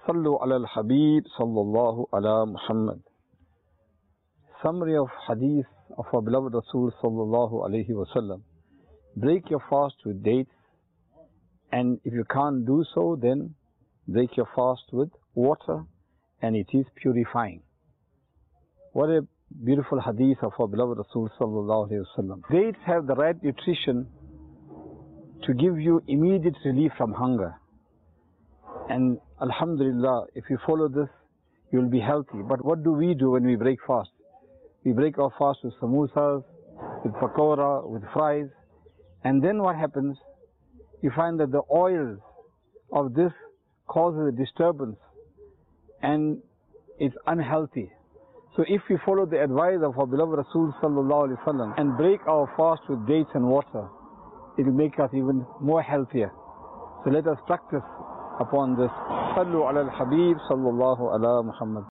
Sallu ala al-Habib sallallahu ala Muhammad. Summary of hadith of our beloved Rasul sallallahu alayhi wasallam. Break your fast with dates, and if you can't do so, then break your fast with water, and it is purifying. What a beautiful hadith of our beloved Rasul sallallahu alayhi wasallam. Dates have the right nutrition to give you immediate relief from hunger. And alhamdulillah, if you follow this, you will be healthy. But what do we do when we break fast? We break our fast with samosas, with pakora, with fries. And then what happens? You find that the oils of this causes a disturbance and it's unhealthy. So if we follow the advice of our beloved Rasul sallallahu alaihi wasallam and break our fast with dates and water, it will make us even more healthier. So let us practice upon this. Sallu ala al-Habib sallallahu ala Muhammad.